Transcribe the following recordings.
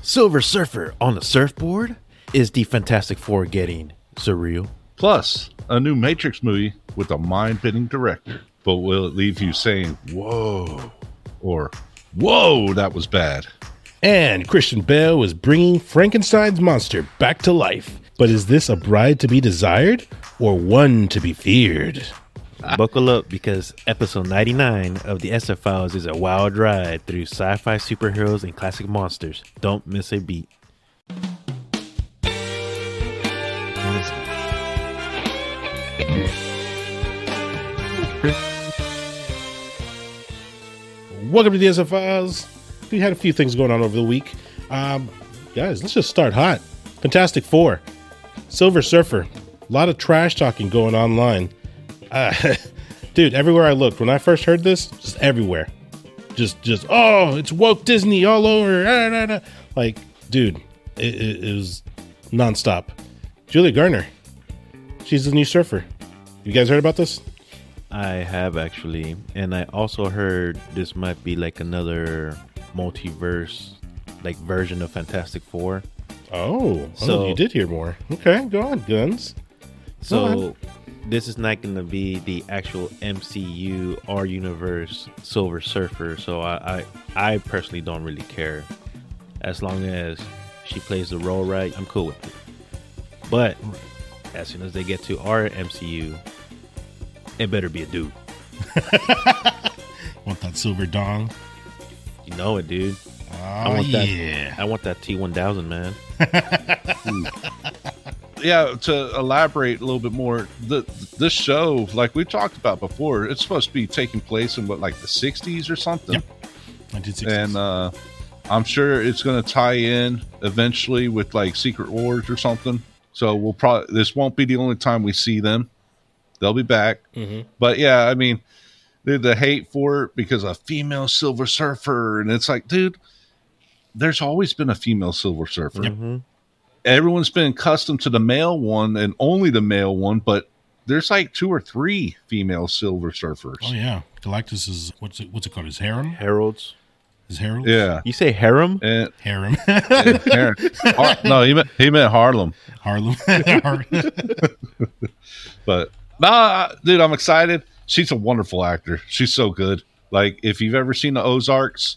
Silver Surfer on the surfboard? Is the Fantastic Four getting surreal? Plus, a new Matrix movie with a mind-bending director. But will it leave you saying, whoa, or whoa, that was bad? And Christian Bale is bringing Frankenstein's monster back to life. But is this a bride to be desired or one to be feared? Buckle up, because episode 99 of the SF Files is a wild ride through sci-fi superheroes and classic monsters. Don't miss a beat. Welcome to the SF Files. We had a few things going on over the week. Guys, let's just start hot. Fantastic Four, Silver Surfer, a lot of trash talking going online. Dude, everywhere I looked, when I first heard this, just everywhere. Just, oh, it's woke Disney all over. Like, dude, it was nonstop. Julia Garner, she's the new Surfer. You guys heard about this? I have, actually. And I also heard this might be like another multiverse, like version of Fantastic Four. So you did hear more. Okay, go on, Guns. So this is not going to be the actual MCU or universe Silver Surfer. So I personally don't really care. As long as she plays the role right, I'm cool with it. But as soon as they get to our MCU, it better be a dude. Want that silver dong? You know it, dude. I want that T-1000, man. Yeah, to elaborate a little bit more, this show, like we talked about before, it's supposed to be taking place in what, like the 60s or something? Yep, 1960s. And I'm sure it's going to tie in eventually with like Secret Wars or something. So this won't be the only time we see them. They'll be back. Mm-hmm. But yeah, I mean, the hate for it because a female Silver Surfer, and it's like, dude, there's always been a female Silver Surfer. Mm-hmm. Everyone's been accustomed to the male one and only the male one, but there's like 2 or 3 female Silver Surfers. Oh yeah, Galactus is what's it called? His harem? Heralds. His heralds? Yeah. You say harem? Harem. No, he meant Harlem. Harlem. But nah, dude, I'm excited. She's a wonderful actor. She's so good. Like, if you've ever seen the Ozarks,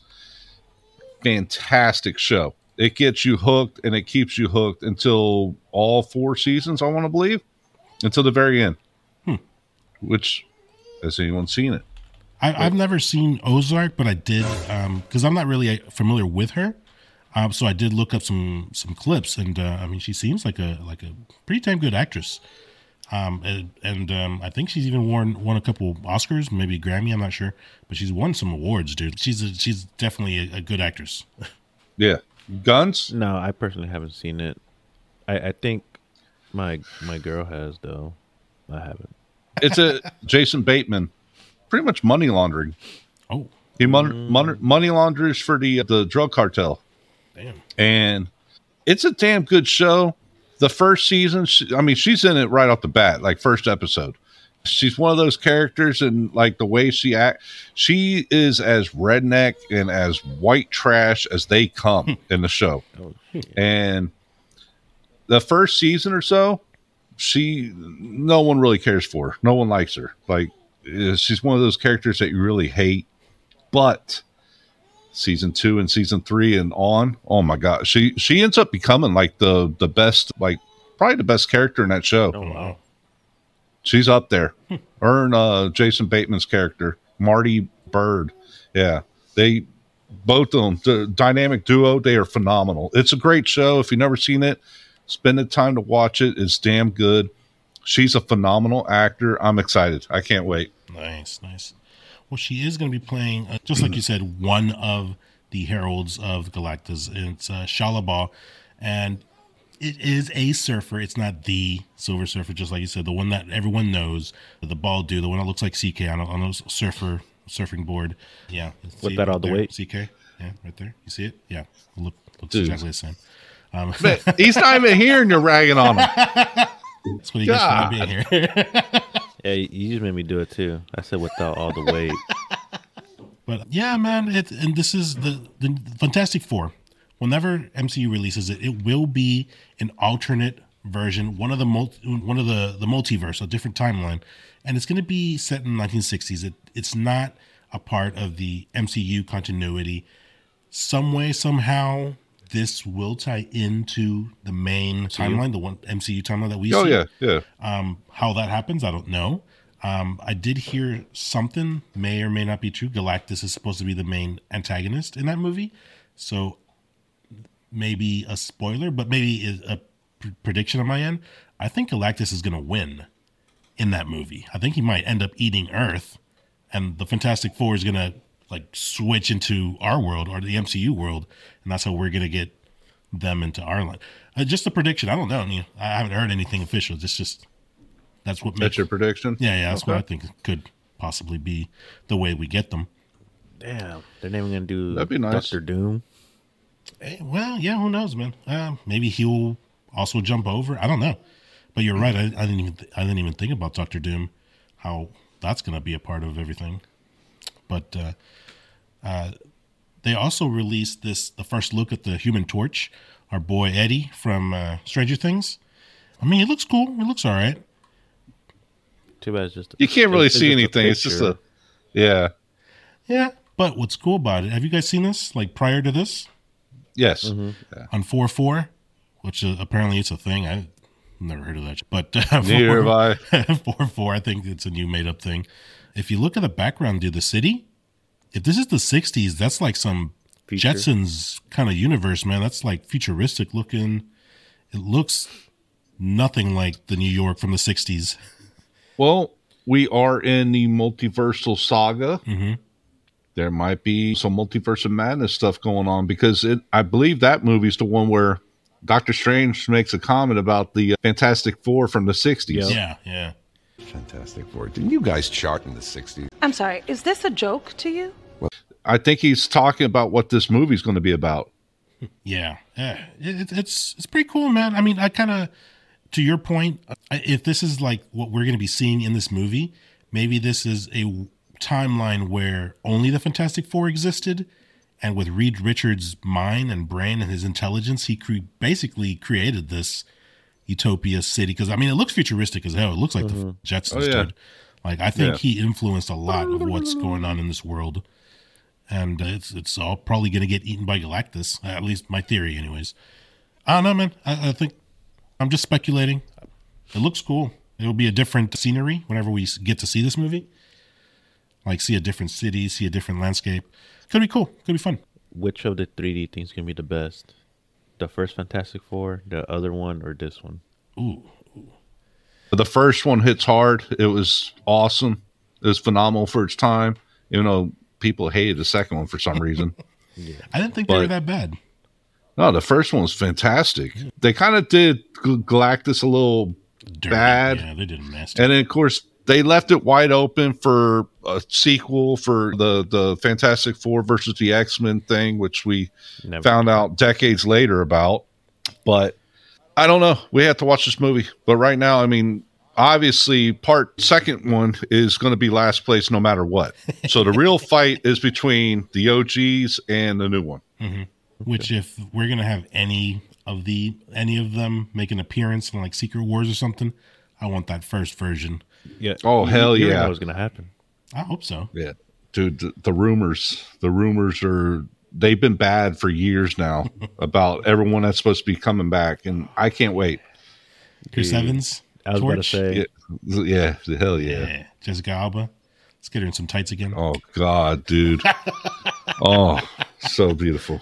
fantastic show. It gets you hooked, and it keeps you hooked until all 4 seasons, I want to believe, until the very end. Which, has anyone seen it? I've never seen Ozark, but I did, because I'm not really familiar with her. So I did look up some clips, and I mean, she seems like a pretty damn good actress. And I think she's even won a couple Oscars, maybe a Grammy, I'm not sure, but she's won some awards, dude. She's definitely a good actress. Yeah. Guns? No, I personally haven't seen it. I think my girl has, though. I haven't. It's a Jason Bateman. Pretty much money laundering. Oh. He money launders for the drug cartel. Damn. And it's a damn good show. The first season, she's in it right off the bat, like first episode. She's one of those characters, and like the way she acts, she is as redneck and as white trash as they come in the show. And the first season or so, no one really cares for her. No one likes her. Like, she's one of those characters that you really hate. But season 2 and season 3 and on, oh my god, she ends up becoming like the best, like probably the best character in that show. Oh wow. She's up there. Her and Jason Bateman's character, Marty Bird. Yeah. They both of them, the dynamic duo, they are phenomenal. It's a great show. If you've never seen it, spend the time to watch it. It's damn good. She's a phenomenal actor. I'm excited. I can't wait. Nice. Well, she is going to be playing, just like you said, one of the heralds of Galactus. It's Shalabah, and it is a surfer. It's not the Silver Surfer, just like you said, the one that everyone knows, the bald dude, the one that looks like CK on a surfing board. Yeah. With that all the way. CK. Yeah, right there. You see it? Yeah. Looks Dude. exactly the same. But he's not even here and you're ragging on him. That's what he gets for not being here. Yeah, you just made me do it too. I said without all the weight. But yeah, man, and this is the Fantastic Four. whenever MCU releases it, it will be an alternate version, one of the multiverse, a different timeline, and it's going to be set in the 1960s. It's not a part of the MCU continuity. Some way, somehow, this will tie into the main timeline, the one MCU timeline that we see. Oh yeah. How that happens, I don't know. I did hear something, may or may not be true. Galactus is supposed to be the main antagonist in that movie, so maybe a spoiler, but maybe a prediction on my end. I think Galactus is going to win in that movie. I think he might end up eating Earth, and the Fantastic Four is going to like switch into our world or the MCU world, and that's how we're going to get them into our line. Just a prediction. I don't know. I haven't heard anything official. It's just that's what makes That's your prediction? Yeah, that's what I think could possibly be the way we get them. Damn, they're never gonna do That'd be nice. Doctor Doom. Well, yeah, who knows, man? Maybe he'll also jump over. I don't know, but you're right. I didn't even think about Doctor Doom, how that's gonna be a part of everything. But they also released the first look at the Human Torch, our boy Eddie from Stranger Things. I mean, it looks cool. It looks all right. Too bad it's just You can't really it's see just a anything. It's just picture. yeah. Yeah, but what's cool about it? Have you guys seen this? Like prior to this? Yes. Mm-hmm. On 4/4, which apparently it's a thing. I've never heard of that. But Neither have I. 4/4, I think it's a new made up thing. If you look at the background, dude, the city, if this is the 60s, that's like some Future. Jetsons kind of universe, man. That's like futuristic looking. It looks nothing like the New York from the 60s. Well, we are in the multiversal saga. Mm-hmm. There might be some multiverse of madness stuff going on because I believe that movie's the one where Doctor Strange makes a comment about the Fantastic Four from the 60s. Yep. Yeah. Fantastic Four. Didn't you guys chart in the 60s? I'm sorry, is this a joke to you? I think he's talking about what this movie's going to be about. Yeah. It's pretty cool, man. I mean, I kind of, to your point, if this is like what we're going to be seeing in this movie, maybe this is a timeline where only the Fantastic Four existed, and with Reed Richards' mind and brain and his intelligence, he basically created this utopia city. Because I mean, it looks futuristic as hell. It looks like the Jetsons did. Like I think he influenced a lot of what's going on in this world, and it's all probably going to get eaten by Galactus. At least my theory, anyways. I don't know, man. I think I'm just speculating. It looks cool. It'll be a different scenery whenever we get to see this movie. Like see a different city, see a different landscape. Could be cool. Could be fun. Which of the 3D things can be the best? The first Fantastic Four, the other one, or this one? Ooh. The first one hits hard. It was awesome. It was phenomenal for its time. Even though people hated the second one for some reason. I didn't think they were that bad. No, the first one was fantastic. They kind of did Galactus a little Dirty. bad. Yeah, they did a nasty. And then, of course, they left it wide open for a sequel for the Fantastic Four versus the X-Men thing, which we found out decades later about. But I don't know. We have to watch this movie. But right now, I mean, obviously, second one is going to be last place no matter what. So the real fight is between the OGs and the new one. Mm-hmm. Which, if we're going to have any of them make an appearance in like Secret Wars or something, I want that first version. Yeah. Oh, hell You yeah. know that was going to happen. I hope so. Yeah. Dude, the rumors they've been bad for years now about everyone that's supposed to be coming back. And I can't wait. Chris Dude, Evans. I was about to Torch. say. Yeah. Hell yeah. Yeah. Jessica Alba. Let's get her in some tights again. Oh God, dude. Oh, so beautiful.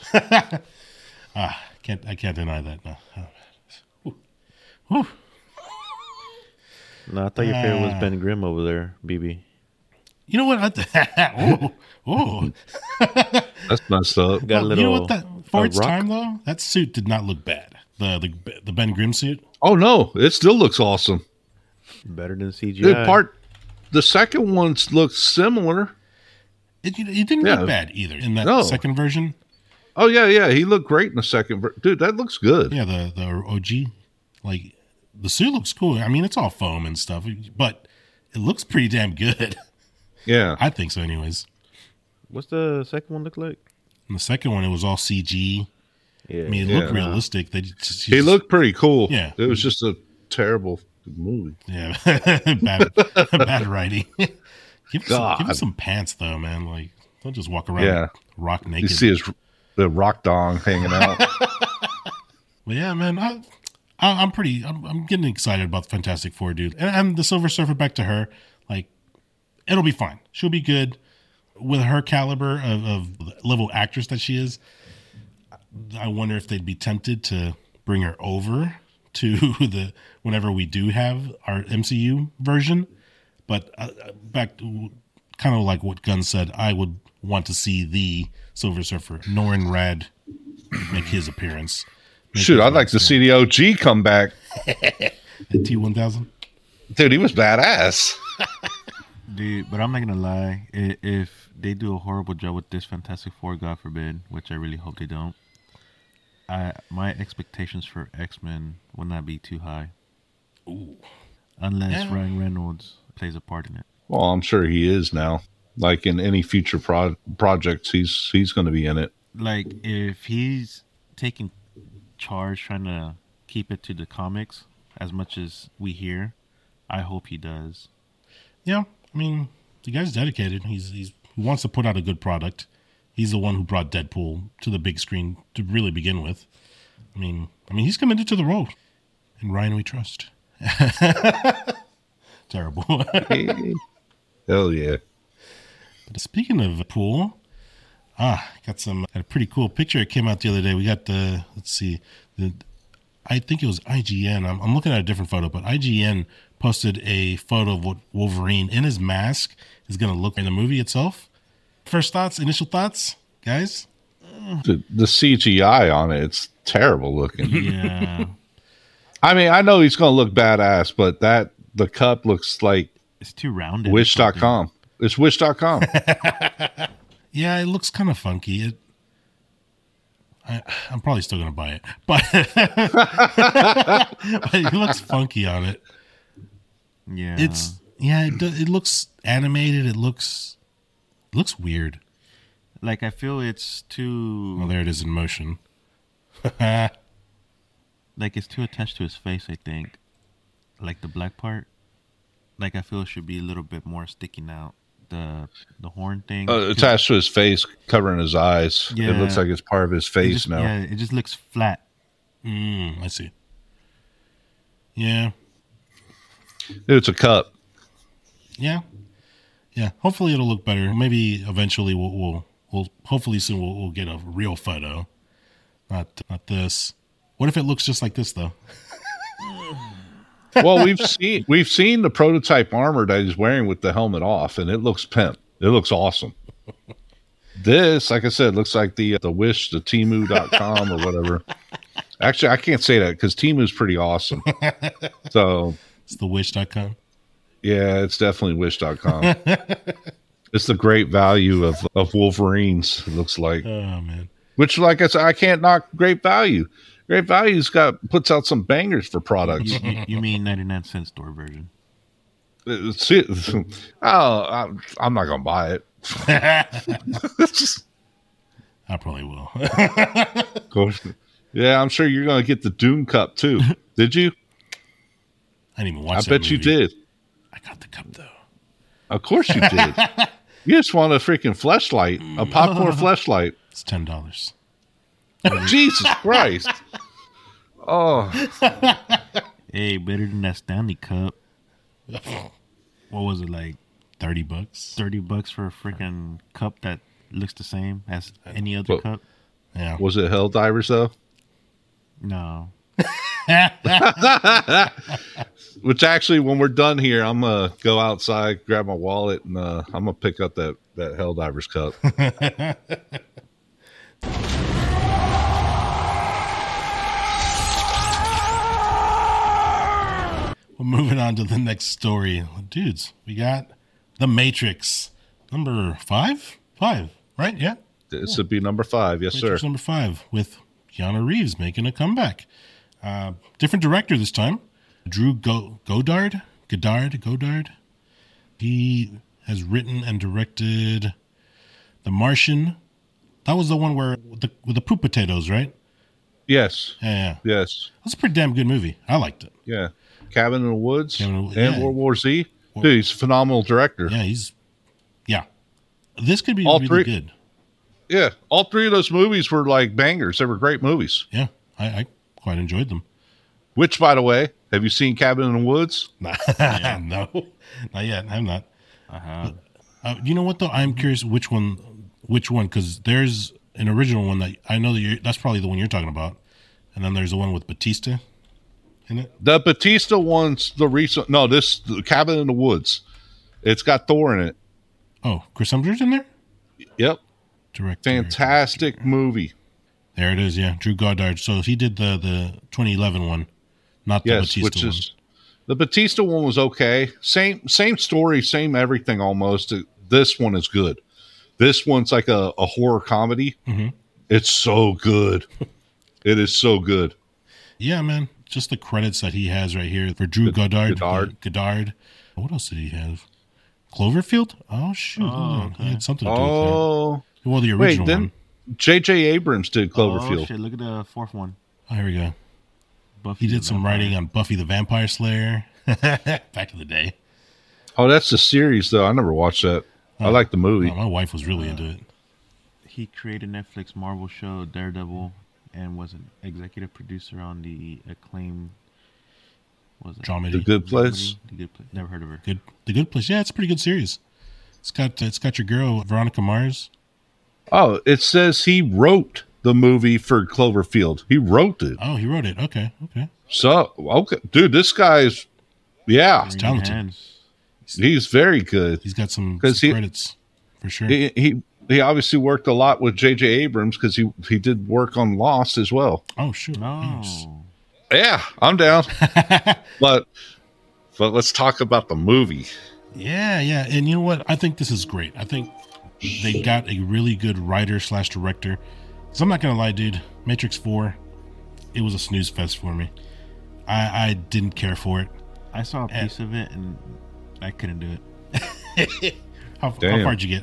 I can't deny that. No. Whew. No, I thought your favorite was Ben Grimm over there, BB. You know what? Oh. That's messed up. Got a little. You know what? For its rock. time, though, that suit did not look bad. The Ben Grimm suit. Oh no, it still looks awesome. Better than CGI. Dude, the second one looks similar. It didn't look bad either in that second version. Oh yeah. He looked great in the second. Dude, that looks good. Yeah, the OG, like the suit looks cool. I mean, it's all foam and stuff, but it looks pretty damn good. Yeah, I think so. Anyways, What's the second one look like? in the second one, it was all CG. Yeah. I mean, it looked realistic. They just, He looked pretty cool. Yeah. It was just a terrible movie. Yeah, bad writing. Give God. him some pants though, man. Like, don't just walk around Yeah. rock naked. You see the rock dong hanging out. But yeah, man, I'm getting excited about the Fantastic Four, dude. And the Silver Surfer, back to her, like, it'll be fine. She'll be good with her caliber of level actress that she is. I wonder if they'd be tempted to bring her over to the whenever we do have our MCU version. But back to kind of like what Gunn said, I would want to see the Silver Surfer, Norrin Rad, make his appearance. Shoot, I'd like to see the OG come back. The T-1000. Dude, he was badass. Dude, but I'm not gonna lie. If they do a horrible job with this Fantastic Four, God forbid, which I really hope they don't, my expectations for X-Men will not be too high. Ooh. Unless Yeah. Ryan Reynolds plays a part in it. Well, I'm sure he is now. Like in any future projects, he's going to be in it. Like, if he's taking charge, trying to keep it to the comics as much as we hear, I hope he does. Yeah, I mean, the guy's dedicated. He wants to put out a good product. He's the one who brought Deadpool to the big screen to really begin with. I mean, he's committed to the role. And Ryan we trust. Terrible. Hell yeah. But speaking of pool, got a pretty cool picture. It came out the other day. We got I think it was IGN. I'm looking at a different photo, but IGN posted a photo of what Wolverine in his mask is going to look in the movie itself. First thoughts, initial thoughts, guys? The CGI on it's terrible looking. Yeah. I mean, I know he's going to look badass, but the cup looks like It's too rounded. Wish.com. It's Wish.com. Yeah, it looks kind of funky. I'm probably still going to buy it, but, but it looks funky on it. Yeah. It looks animated. It looks weird. like, I feel it's too... Well, there it is in motion. Like, it's too attached to his face, I think. Like, the black part. Like, I feel it should be a little bit more sticking out. The horn thing. Attached to his face, covering his eyes. Yeah. It looks like it's part of his face now. Yeah, it just looks flat. I see. Yeah. It's a cup. Yeah. Hopefully it'll look better. Maybe eventually we'll hopefully soon we'll get a real photo. Not this. What if it looks just like this though? Well, we've seen the prototype armor that he's wearing with the helmet off, and it looks pimp. It looks awesome. This, like I said, looks like the Wish, the Temu.com or whatever. Actually, I can't say that because Temu's pretty awesome. So It's the wish.com. yeah, it's definitely Wish.com. It's the great value of Wolverines. It looks like, Oh man. which, like I said, I can't knock Great Value. Great Value's puts out some bangers for products. You mean 99-cent store version? I'm not gonna buy it. I probably will. Of course. Yeah, I'm sure you're gonna get the Dune Cup too. Did you? I didn't even watch I that bet you movie. did. I got the cup though. Of course you did. You just want a freaking fleshlight, a popcorn fleshlight. It's $10. Jesus Christ! Oh, Hey, better than that Stanley Cup. What was it, like $30. $30 for a freaking cup that looks the same as any other But- cup? Yeah. was it Hell Divers though? No. Which actually, when we're done here, I'm gonna go outside, grab my wallet, and I'm gonna pick up that Hell Divers cup. Well, moving on to the next story. Dudes, we got The Matrix. Number 5? 5, right? Yeah. This would be number 5, yes, sir. Matrix number 5 with Keanu Reeves making a comeback. Different director this time. Drew Goddard. He has written and directed The Martian. That was the one where with the poop potatoes, right? Yes. Yeah. Yes. That's a pretty damn good movie. I liked it. Yeah. Cabin in the Woods Cabin in- and yeah. World War Z. Dude, he's a phenomenal director. Yeah. This could be All really three- good. Yeah. All three of those movies were like bangers. They were great movies. Yeah. I quite enjoyed them. Which, by the way, have you seen Cabin in the Woods? No, not yet. I'm not. You know what though? I'm curious which one, because there's an original one that I know that's probably the one you're talking about. And then there's the one with Batista in it. The Batista one's the recent. No, the Cabin in the Woods. It's got Thor in it. Oh, Chris Hemsworth's in there? Yep. Director. Fantastic movie. There it is, yeah. Drew Goddard. So he did the 2011 one, not the Yes, Batista which one. is the Batista one was okay. Same story, same everything almost. This one is good. This one's like a horror comedy. Mm-hmm. It's so good. It is so good. Yeah, man. Just the credits that he has right here for Drew Goddard. Goddard. What else did he have? Cloverfield? Oh, shoot. He had something to do with Oh, that. Well, the wait, original then one. J.J. Abrams did Cloverfield. Oh shit! Look at the fourth one. Oh, here we go. Buffy He the did some Vampire. writing on Buffy the Vampire Slayer. Back in the day. Oh, that's the series, though. I never watched that. I like the movie. Oh, my wife was really into it. He created Netflix Marvel show Daredevil and was an executive producer on the acclaimed. What was it? Dramedy. The Good Place. The Good Place. Never heard of her. The Good Place. Yeah, it's a pretty good series. It's got your girl Veronica Mars. Oh, it says he wrote the movie for Cloverfield. He wrote it. Oh, he wrote it. Okay. So, okay. Dude, this guy's, yeah, He's talented. Hands. he's very good. He's got some 'Cause he- credits for sure. He obviously worked a lot with J.J. Abrams because he did work on Lost as well. Oh, sure. No. Nice. Yeah, I'm down. but let's talk about the movie. Yeah. And you know what? I think this is great. I think they got a really good writer/director. So I'm not going to lie, dude. Matrix 4, it was a snooze fest for me. I didn't care for it. I saw a piece of it and I couldn't do it. How Damn. far did you get?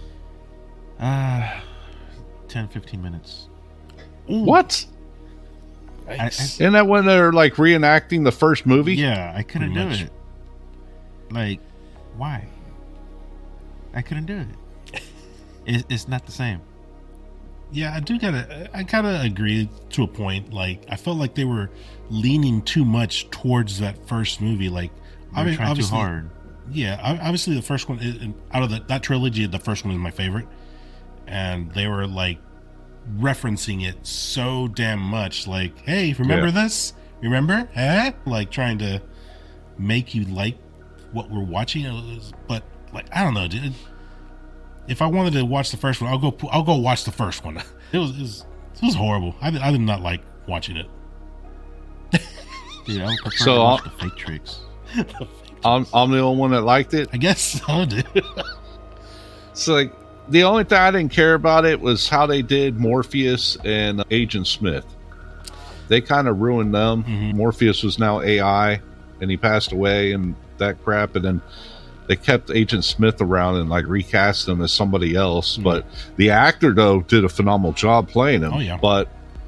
10, 15 minutes. What? Nice. Isn't that when they're like reenacting the first movie? Yeah, I couldn't Pretty do much. it. Like, why? I couldn't do it. It's not the same. Yeah, I gotta agree to a point. Like, I felt like they were leaning too much towards that first movie. Like, They're trying too obviously, hard. yeah, obviously the first one out of that trilogy, the first one is my favorite, and they were like referencing it so damn much. Like, hey, remember this? Remember? Like trying to make you like what we're watching. But like, I don't know, dude. If I wanted to watch the first one, I'll go watch the first one. It was horrible. I did not like watching it. Dude, I would prefer So, to watch the fake tricks. I'm the only one that liked it. I guess so, dude. So like the only thing I didn't care about it was how they did Morpheus and Agent Smith. They kind of ruined them. Morpheus was now AI, and he passed away, and that crap. And then they kept Agent Smith around and like recast him as somebody else. But the actor though did a phenomenal job playing him. Oh, yeah. But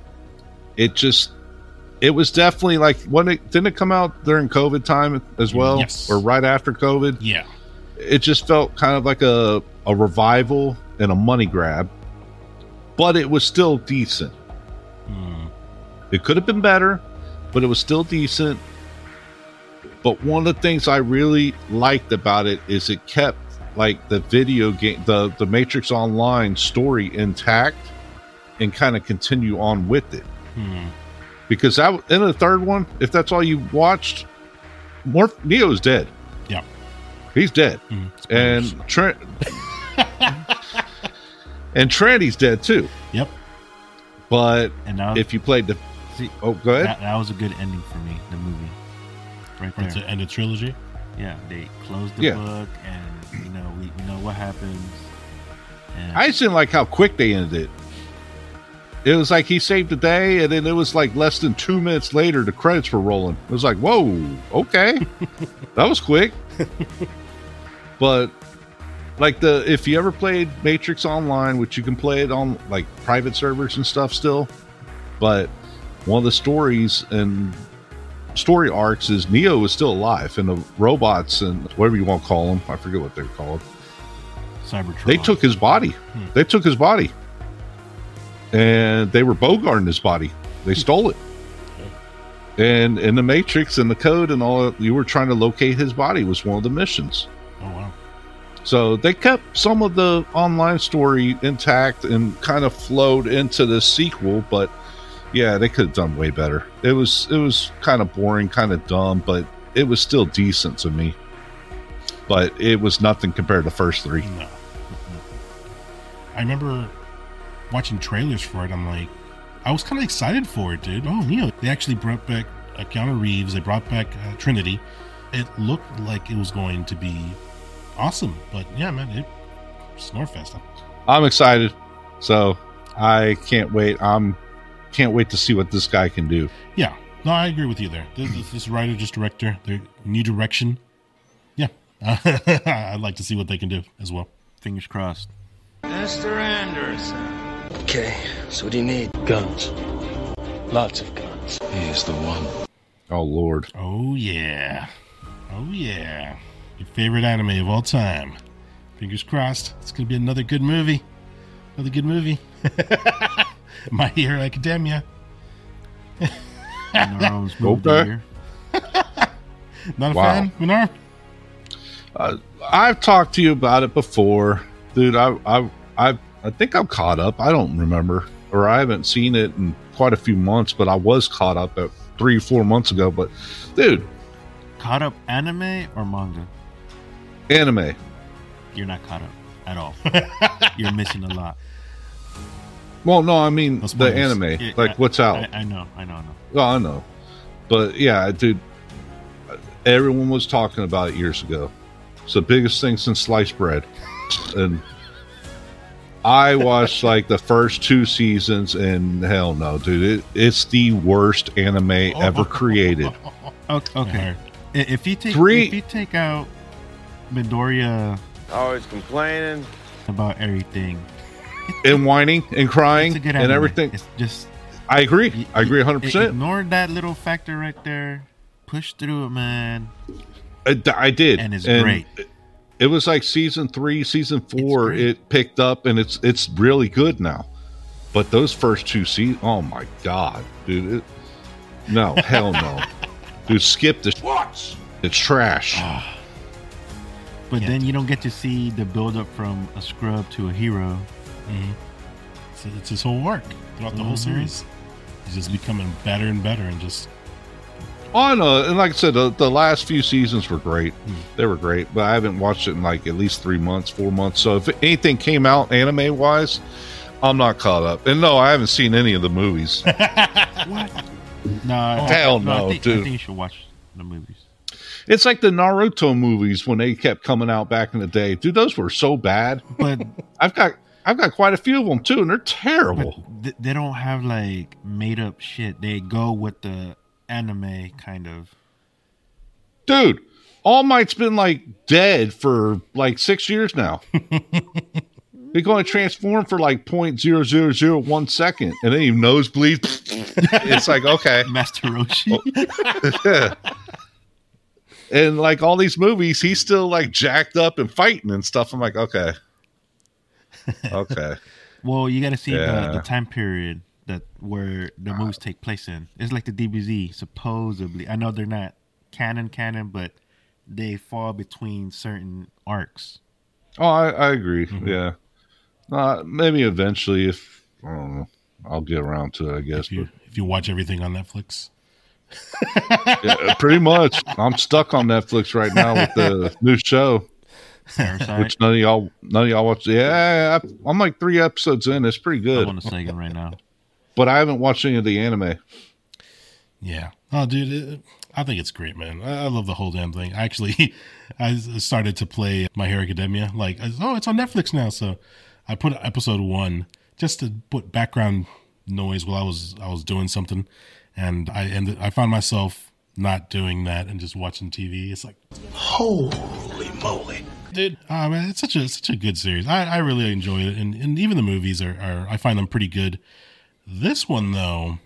it was definitely like didn't it come out during COVID time as well, Yes. or right after COVID? Yeah. It just felt kind of like a revival and a money grab, but it was still decent. It could have been better, but it was still decent. But one of the things I really liked about it is it kept like the video game, the Matrix Online story intact, and kind of continue on with it. Because in the third one, if that's all you watched, Neo's dead. Yeah. He's dead. Spoilers. And Trent and Trinity's dead too. Yep. But And now, if you played the see, go ahead. that was a good ending for me. The movie, right For there. the end of trilogy. Yeah, they closed the Yeah. book, and we know what happens. And I just didn't like how quick they ended it. It was like he saved the day, and then it was like less than 2 minutes later, the credits were rolling. It was like, whoa, okay, that was quick. But like if you ever played Matrix Online, which you can play it on like private servers and stuff still, but one of the stories and story arcs is Neo is still alive, and the robots and whatever you want to call them, I forget what they're called. Cybertron. They took his body. They took his body, and they were bogarting his body. They stole it. And in the Matrix and the code and all, you were trying to locate his body was one of the missions. Oh, wow. So they kept some of the online story intact and kind of flowed into the sequel, but yeah, they could have done way better. It was kind of boring, kind of dumb, but it was still decent to me. But it was nothing compared to the first three. No. I remember watching trailers for it. I'm like, I was kind of excited for it, dude. Oh, Neo. They actually brought back Keanu Reeves. They brought back Trinity. It looked like it was going to be awesome. But yeah, man, it Snorefest. I'm excited. So I can't wait. Can't wait to see what this guy can do. Yeah. No, I agree with you there. This writer, just director, their new direction. Yeah. I'd like to see what they can do as well. Fingers crossed. Mr. Anderson. Okay, so what do you need? Guns. Lots of guns. He's the one. Oh, Lord. Oh, yeah. Oh, yeah. Your favorite anime of all time. Fingers crossed. It's going to be another good movie. Another good movie. My Hero Academia. Okay. Not a Wow. fan, Minar? I've talked to you about it before, dude. I think I'm caught up. I don't remember, or I haven't seen it in quite a few months, but I was caught up at 3 or 4 months ago. But dude, Caught up anime or manga? anime. You're not caught up at all. You're missing a lot. Well, no, I mean No the spoilers. anime, Yeah, like what's out. I know. Oh, I know, but yeah, dude. Everyone was talking about it years ago. It's the biggest thing since sliced bread, and I watched like the first 2 seasons, and hell no, dude, it's the worst anime ever created. Okay. If you take out Midoriya Always complaining. about everything, And whining and crying it's a good and anime. everything. It's just I agree. I agree 100%. Ignore that little factor right there. Push through it, man. I did, And it's great. It was like season 3, season 4. great. It picked up, and it's really good now. But those first 2 seasons, oh my god, dude! No, hell no, dude. Skip this. What? It's trash. But then you don't get to see the build up from a scrub to a hero. It's his whole arc throughout the whole series. He's just becoming better and better, and just Oh no, and like I said, the last few seasons were great. They were great, but I haven't watched it in like at least 3 months, 4 months. So if anything came out anime wise, I'm not caught up. And no, I haven't seen any of the movies. No, Hell no, I think dude. you should watch the movies. It's like the Naruto movies when they kept coming out back in the day. Dude, those were so bad. But I've got quite a few of them too, and they're terrible. they don't have like made up shit. They go with the anime kind of. Dude, All Might's been like dead for like 6 years now. They're going to transform for like 0.0001 second, and then he nosebleed. It's like, okay. Master Roshi. And like all these movies, he's still like jacked up and fighting and stuff. I'm like, okay. Well, you got to see Yeah. the time period that where the movies take place in. It's like the DBZ, supposedly. I know they're not canon, but they fall between certain arcs. Oh, I agree. Yeah. Maybe eventually, if I don't know, I'll get around to it, I guess. if you watch everything on Netflix. Yeah, pretty much. I'm stuck on Netflix right now with the new show, Parasite. which none of y'all watch. Yeah, I'm like 3 episodes in. It's pretty good, I'm on a second right now. but I haven't watched any of the anime. Yeah. Oh, dude, I think it's great, man. I love the whole damn thing. Actually, I started to play My Hero Academia. Like, it's on Netflix now, so I put episode 1 just to put background noise while I was doing something, and I found myself not doing that and just watching TV. It's like, Holy moly. dude, man, it's such a good series. I really enjoy it, and even the movies are I find them pretty good. This one though,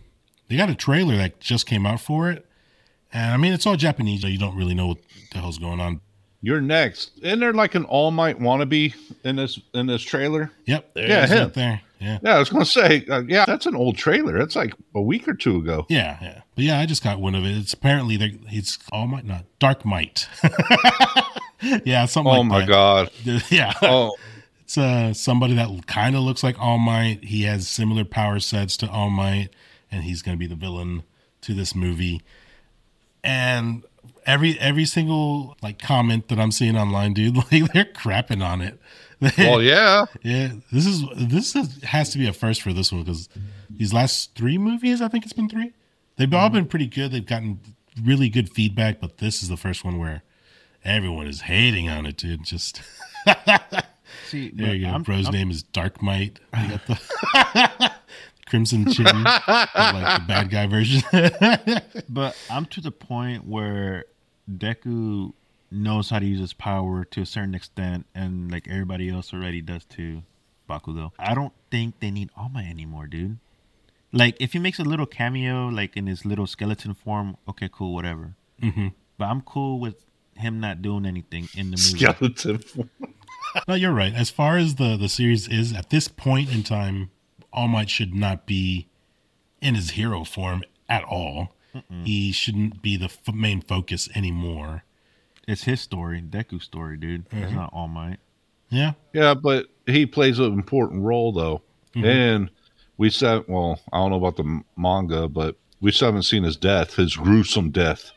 They got a trailer that just came out for it. And I mean, it's all Japanese, so you don't really know what the hell's going on. You're next. Isn't there like an All Might wannabe in this trailer? Yep. There Yeah, it is him. right there. Yeah. Yeah, I was going to say, yeah, that's an old trailer. That's like a week or two ago. Yeah, yeah. But yeah, I just got wind of it. It's apparently it's All Might, not Dark Might. Yeah, something Oh like my that. God. Yeah. Oh, It's somebody that kind of looks like All Might. He has similar power sets to All Might, and he's going to be the villain to this movie. And every single like comment that I'm seeing online, dude, like they're crapping on it. well, yeah. Yeah, has to be a first for this one because these last 3 movies, I think it's been 3. They've all been pretty good. They've gotten really good feedback, but this is the first one where everyone is hating on it, dude. Just See, there you go. I'm- Bro's I'm- name is Dark Might. You got the Crimson Chin, like the bad guy version. But I'm to the point where Deku knows how to use his power to a certain extent, and like everybody else already does too. Bakugo. I don't think they need All Might anymore, dude. Like if he makes a little cameo, like in his little skeleton form, okay, cool, whatever. Mm-hmm. But I'm cool with him not doing anything in the movie. Skeleton. No, you're right. As far as the series is at this point in time, All Might should not be in his hero form at all. He shouldn't be the main focus anymore. It's his story, Deku's story, dude. It's not All Might. Yeah. Yeah, but he plays an important role, though. And we said, well, I don't know about the manga, but we still haven't seen his death, his gruesome death.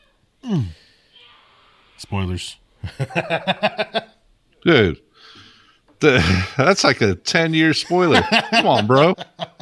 Spoilers. Dude, that's like a 10-year spoiler. Come on, bro.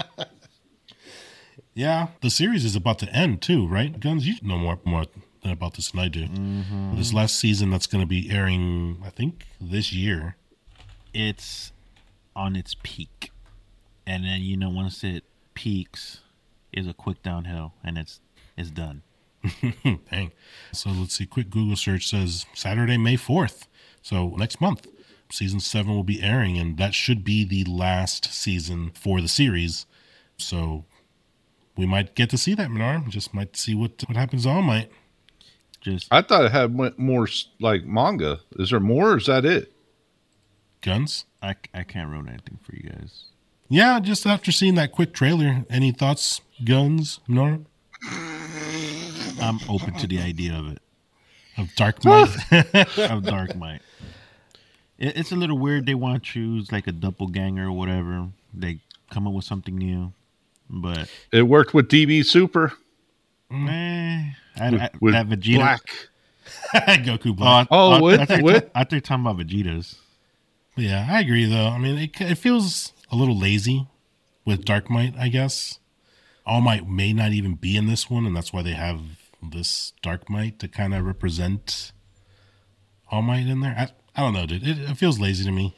Yeah. The series is about to end too, right? Guns, you know more than about this than I do. This last season that's going to be airing, I think, this year. It's on its peak, and then once it peaks, is a quick downhill, and it's done. Dang. So let's see. Quick Google search says Saturday, May 4th. So next month, season 7 will be airing, and that should be the last season for the series. So we might get to see that, Minar. Just might see what happens to All Might. Just I thought it had more like manga. Is there more, or is that it? Guns? I can't ruin anything for you guys. Yeah, just after seeing that quick trailer, any thoughts, Guns, Minar? I'm open to the idea of it. Of Dark Might? Of Dark Might. It's a little weird. They want to choose like a doppelganger or whatever. They come up with something new, but It worked with DB Super. with With that Vegeta. Black. Goku Black. Oh, with- I thought with- you're talking about Vegetas. Yeah, I agree, though. I mean, it feels a little lazy with Dark Might, I guess. All Might may not even be in this one, and that's why they have this Dark Might to kind of represent All Might in there. I don't know, dude. It feels lazy to me.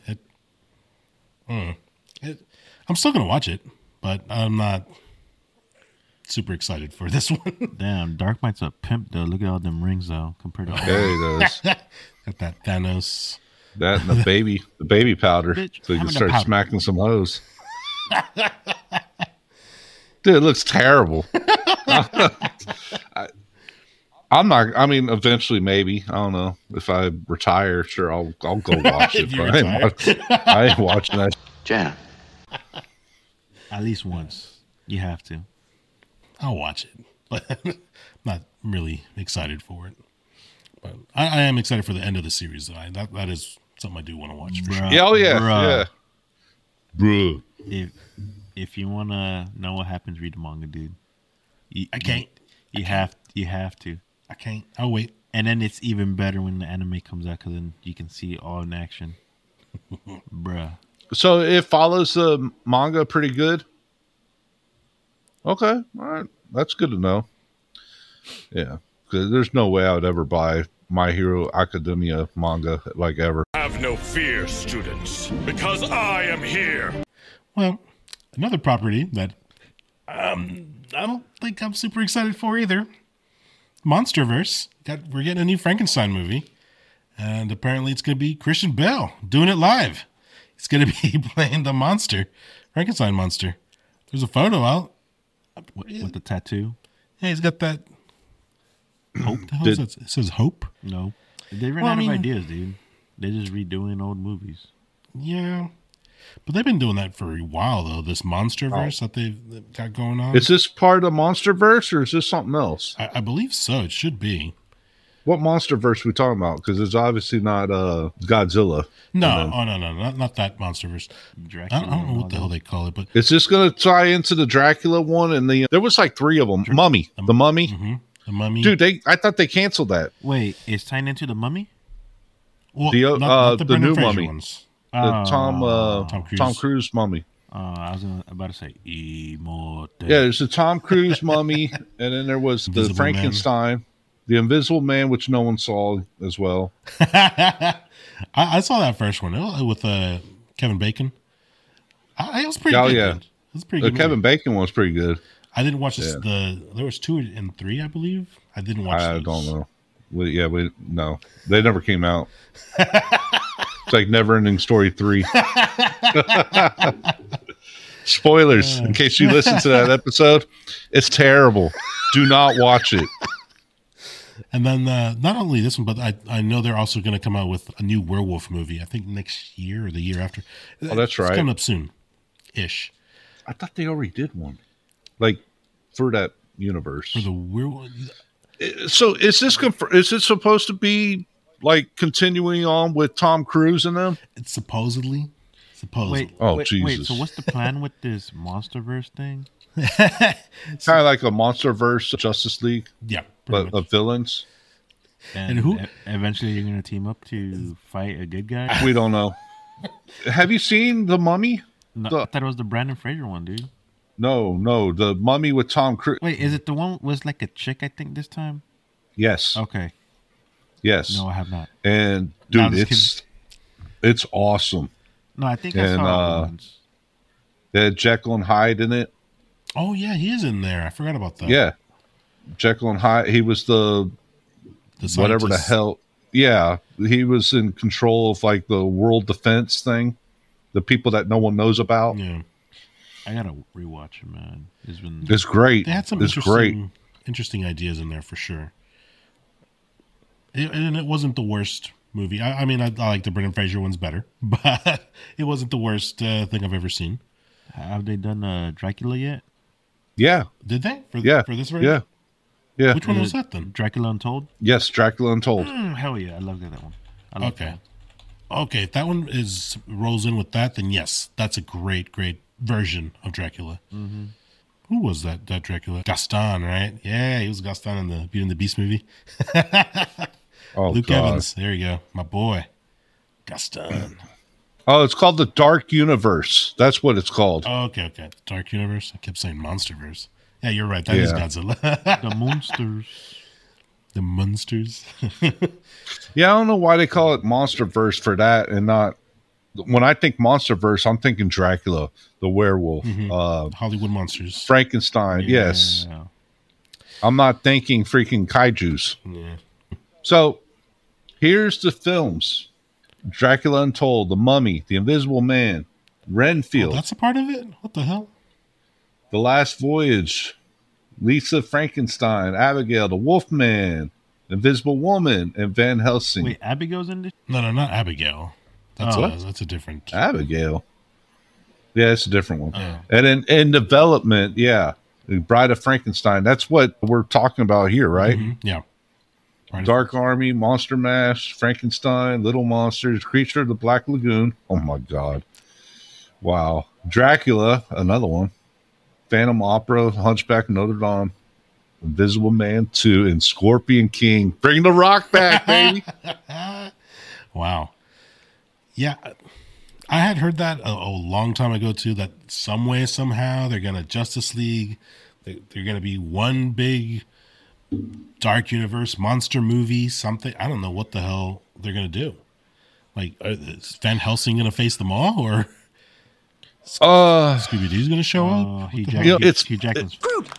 I'm still going to watch it, but I'm not super excited for this one. Damn, Dark Might's a pimp though. Look at all them rings though compared to all. Yeah, it does. Got that Thanos. That and the baby powder, Bitch, so you I'm can in the start powder. smacking some hoes. Dude, it looks terrible. I'm not. I mean, eventually, maybe. I don't know. If I retire, sure, I'll go watch it. If you But I ain't watching that. Jan. At least once. You have to. I'll watch it, but I'm not really excited for it. But I am excited for the end of the series, though. That is something I do want to watch for sure. Bruh, Yeah, oh yeah, bruh. yeah. Bruh. If you wanna know what happens, read the manga, dude. I can't. You have to. I can't. I'll wait. And then it's even better when the anime comes out because then you can see it all in action. Bruh. So it follows the manga pretty good. Okay, all right, that's good to know. Yeah, because there's no way I would ever buy My Hero Academia manga like ever. Have no fear, students, because I am here. Well, another property that I don't think I'm super excited for either. Monsterverse. We're getting a new Frankenstein movie, and apparently it's going to be Christian Bale doing it live. He's going to be playing the monster, Frankenstein monster. There's a photo out. With the tattoo. Hey, he's got that. Hope. What the hell is that? It says Hope. No, they ran Well, out I mean- of ideas, dude. They're just redoing old movies. Yeah, but they've been doing that for a while though. This MonsterVerse that they've got going on. Is this part of MonsterVerse or is this something else? I believe so. It should be. What MonsterVerse we talking about? Because it's obviously not Godzilla. No, not that MonsterVerse. Dracula. I don't know what the hell they call it, but Is this going to tie into the Dracula one? And there was like 3 of them. Mummy, the Mummy, the Mummy. dude. I thought they canceled that. Wait, it's tying into the Mummy? well, the Brendan new Fraser Mummy. ones. The Tom Cruise. Tom Cruise Mummy. I was about to say Immortal. Yeah, there's the Tom Cruise Mummy, and then there was the Invisible Frankenstein, the Invisible Man, which no one saw as well. I saw that first one with Kevin Bacon. It was pretty Oh, good. yeah. Dude. It was pretty The good. Kevin movie. Bacon one was pretty good. I didn't watch this. There was 2 and 3, I believe. I didn't watch. I those. don't know. No, they never came out. It's like Never Ending Story 3. Spoilers, in case you listen to that episode. It's terrible. Do not watch it. And then not only this one, but I know they're also going to come out with a new werewolf movie. I think next year or the year after. Oh, that's right. It's coming up soon, ish. I thought they already did one, like for that universe. For the werewolf. So is it supposed to be like continuing on with Tom Cruise and them? It's supposedly. Wait, Oh, wait, Jesus. so what's the plan with this MonsterVerse thing? Kind of like a MonsterVerse Justice League, Yeah, but pretty much. of villains. And who- Eventually, you're gonna team up to fight a good guy. We don't know. Have you seen The Mummy? No, I thought it was the Brandon Fraser one, dude. No, The Mummy with Tom Cruise. Wait, is it the one was like a chick? I think this time. Yes, Okay, yes. no, I have not. And No, I'm dude, just it's awesome. No, I think I And, saw it once. They had Jekyll and Hyde in it. Oh yeah, he is in there. I forgot about that. Yeah, Jekyll and Hyde. He was the whatever the scientist. hell. Yeah, he was in control of like the world defense thing, the people that no one knows about. Yeah, I gotta rewatch it, man. It's been It's great. they had some It's great. interesting ideas in there for sure. And it wasn't the worst movie. I mean, I like the Brendan Fraser one's better, but it wasn't the worst thing I've ever seen. Have they done Dracula yet? Yeah, Did they? For this version? yeah, yeah. Which one was that then? Dracula Untold? Yes, Dracula Untold. Hell yeah, I love that one. I love Okay. that Okay, if that one rolls in with that, then yes, that's a great version of Dracula. Mm-hmm. Who was that Dracula? Gaston, right? Yeah, he was Gaston in the Beauty and the Beast movie. Oh, Luke God. Evans. There you go. My boy. Gaston. Oh, it's called the Dark Universe. That's what it's called. Oh, okay. Dark Universe. I kept saying Monsterverse. Yeah, you're right. That is Yeah. Godzilla. The Monsters. The Monsters. Yeah, I don't know why they call it MonsterVerse for that and not. When I think MonsterVerse, I'm thinking Dracula, the werewolf, Hollywood Monsters. Frankenstein. Yes, Yeah. I'm not thinking freaking kaiju's. Yeah. So here's the films: Dracula Untold, The Mummy, The Invisible Man, Renfield, Oh, that's a part of it? What the hell? The Last Voyage, Lisa Frankenstein, Abigail, The Wolfman, Invisible Woman, and Van Helsing. Wait, Abigail's in this? No, not Abigail. That's Oh. that's a different. Abigail. Yeah, it's a different one. Oh. And in development, yeah, Bride of Frankenstein. That's what we're talking about here, right? Mhm, yeah. Right. Dark Army, Monster Mash, Frankenstein, Little Monsters, Creature of the Black Lagoon. Oh my God. Wow. Dracula, another one. Phantom Opera, Hunchback of Notre Dame, Invisible Man 2, and Scorpion King. Bring the rock back, baby. Wow. Yeah. I had heard that a long time ago too, that some way, somehow, they're going to Justice League. They're going to be one big Dark Universe monster movie, something. I don't know what the hell they're going to do. Like, is Van Helsing going to face them all, or Scooby Doo's going to show up? What Hugh the hell? You know, it's- Jackman's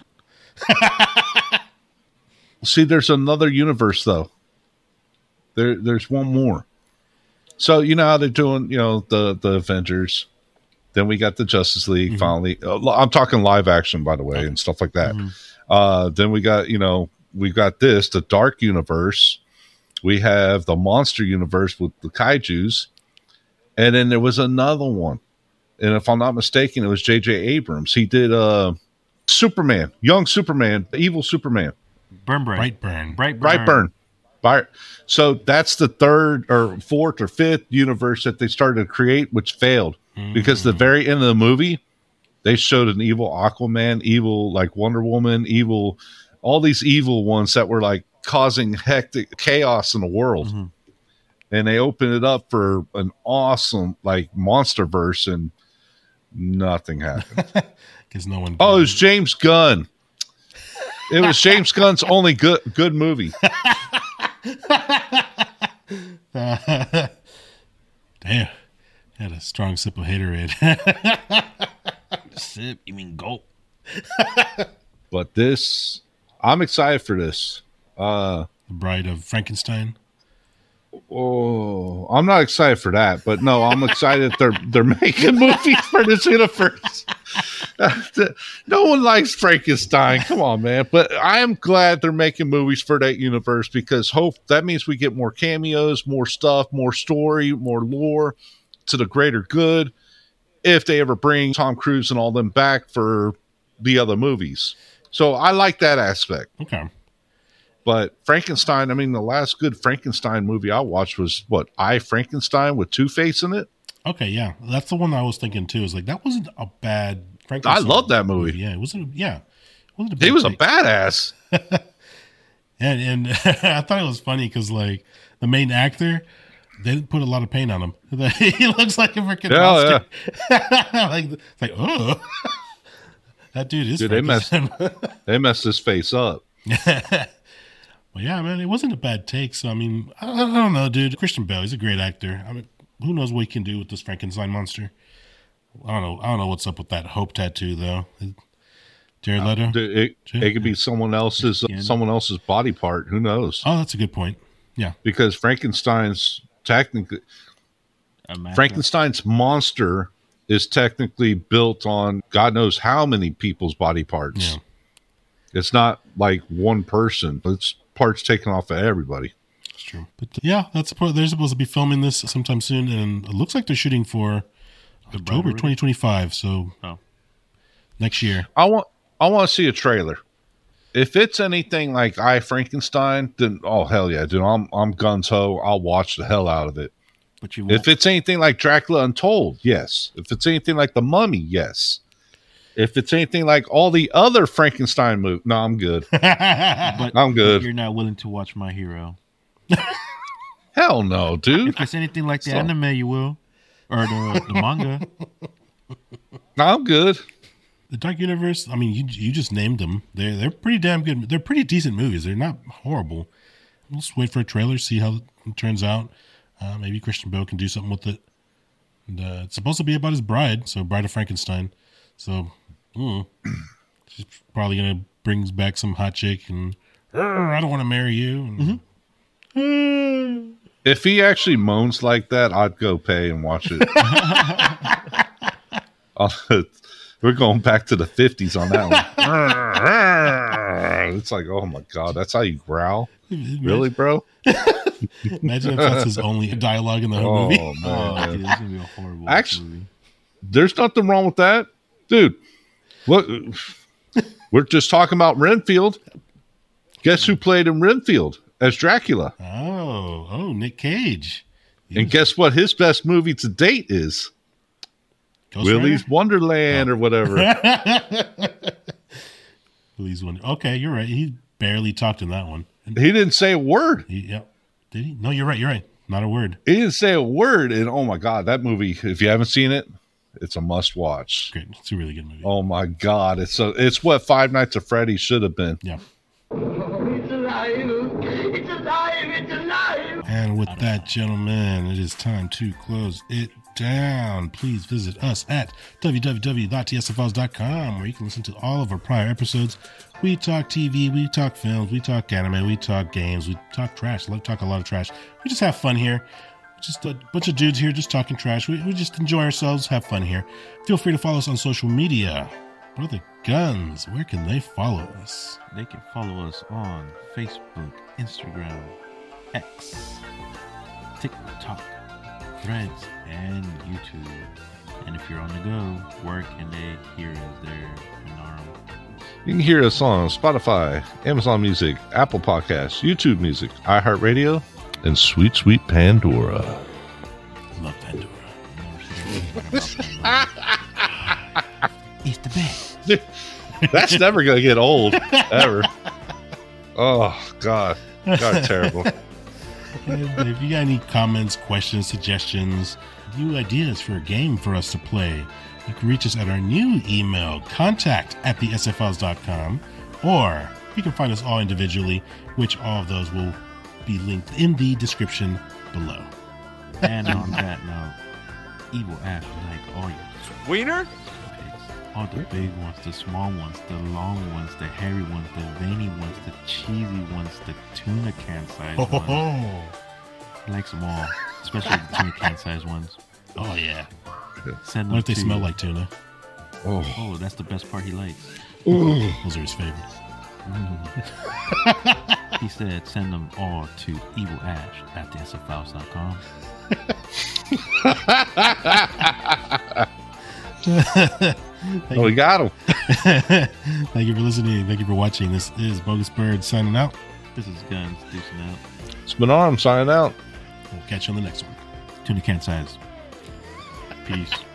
See, there's another universe though. There's one more. So you know how they're doing, the Avengers. Then we got the Justice League finally. I'm talking live action, by the way, and stuff like that. Then we got, we've got the Dark Universe. We have the Monster Universe with the kaijus. And then there was another one. And if I'm not mistaken, it was J.J. Abrams. He did Superman, Young Superman, the evil Superman. Brightburn. So that's the third or fourth or fifth universe that they started to create, which failed. Because the very end of the movie, they showed an evil Aquaman, evil like Wonder Woman, evil, all these evil ones that were like causing hectic chaos in the world. And they opened it up for an awesome like MonsterVerse, and nothing happened. Because no one. Oh, it was James Gunn. It was James Gunn's only good movie. Damn. Had a strong sip of haterade. Sip, you mean gulp? But I'm excited for this. The Bride of Frankenstein. Oh, I'm not excited for that, but no, I'm excited they're making movies for this universe. No one likes Frankenstein. Come on, man. But I am glad they're making movies for that universe, because that means we get more cameos, more stuff, more story, more lore to the greater good. If they ever bring Tom Cruise and all them back for the other movies. So I like that aspect. Okay. But Frankenstein, I mean, the last good Frankenstein movie I watched was I, Frankenstein with Two-Face in it. Okay, yeah. That's the one I was thinking too. Is like, that wasn't a bad Frankenstein. I love that movie. Yeah, it wasn't a bad He was take. a badass. and I thought it was funny because like the main actor, they didn't put a lot of paint on him. He looks like a freaking monster. Yeah. like, oh. That dude is. Dude, they messed his face up. Well, yeah, man, it wasn't a bad take. So I mean, I don't know, dude. Christian Bale, he's a great actor. I mean, who knows what he can do with this Frankenstein monster? I don't know what's up with that hope tattoo though. Jared Leto. It could be someone else's body part. Who knows? Oh, that's a good point. Yeah, because Frankenstein's monster is technically built on God knows how many people's body parts. Yeah. It's not like one person, but it's parts taken off of everybody. That's true. But yeah, they're supposed to be filming this sometime soon, and it looks like they're shooting for October 2025. So next year. I want to see a trailer. If it's anything like I, Frankenstein, then oh hell yeah, dude! I'm gung ho. I'll watch the hell out of it. But you won't. If it's anything like Dracula Untold, yes. If it's anything like The Mummy, yes. If it's anything like all the other Frankenstein movies, no, I'm good. But I'm good. But you're not willing to watch My Hero. Hell no, dude. If it's anything like the anime, you will, or the manga. No, I'm good. The Dark Universe. I mean, you just named them. They're pretty damn good. They're pretty decent movies. They're not horrible. We'll just wait for a trailer, see how it turns out. Maybe Christian Bale can do something with it. And, it's supposed to be about his bride, so Bride of Frankenstein. So she's probably gonna bring back some hot chick and I don't want to marry you. And, If he actually moans like that, I'd go pay and watch it. We're going back to the 50s on that one. It's like, oh my God, that's how you growl? Really, bro? Imagine if that's his only dialogue in the whole movie. Man. Oh, dude, it's gonna be a horrible movie. There's nothing wrong with that. Dude, look, we're just talking about Renfield. Guess who played in Renfield as Dracula? Oh, Nick Cage. And guess what his best movie to date is? Ghost Willy's Rider? Wonderland or whatever. Willy's Wonderland. Okay, you're right. He barely talked in that one. He didn't say a word. Did he? No, you're right. Not a word. He didn't say a word. And oh my God, that movie, if you haven't seen it, it's a must watch. Great. It's a really good movie. Oh my God. It's what Five Nights at Freddy's should have been. Yeah. It's alive. It's alive. It's alive. And with that, gentlemen, it is time to close it down. Please visit us at www.tsfiles.com, where you can listen to all of our prior episodes. We talk TV, we talk films, we talk anime, we talk games, we talk trash. We talk a lot of trash. We just have fun here. Just a bunch of dudes here just talking trash. We just enjoy ourselves, have fun here. Feel free to follow us on social media. Brother Guns, where can they follow us? They can follow us on Facebook, Instagram, X, TikTok, Threads, and YouTube. And if you're on the go, where can they hear us there, Minaro? You can hear us on Spotify, Amazon Music, Apple Podcasts, YouTube Music, iHeartRadio, and Sweet Sweet Pandora. Love Pandora. It's the best. That's never going to get old, ever. Oh, God. God, terrible. And if you got any comments, questions, suggestions, new ideas for a game for us to play, you can reach us at our new email, contact@thesffiles.com, or you can find us all individually, which all of those will be linked in the description below. And on that note, Evil Ash like all your Wiener? all the big ones, the small ones, the long ones, the hairy ones, the veiny ones, the cheesy ones, the tuna can size ones. He likes them all, especially the tuna can size ones. Oh, yeah. Send them What if they to- smell like tuna? Oh, that's the best part he likes. Those are his favorites. He said send them all to evilash@thesffiles.com. Oh, we got him. Thank you for listening. Thank you for watching. This is Bogus Bird signing out. This is Guns deucing out. It's been on. I'm signing out. We'll catch you on the next one. Tuna can size. Peace.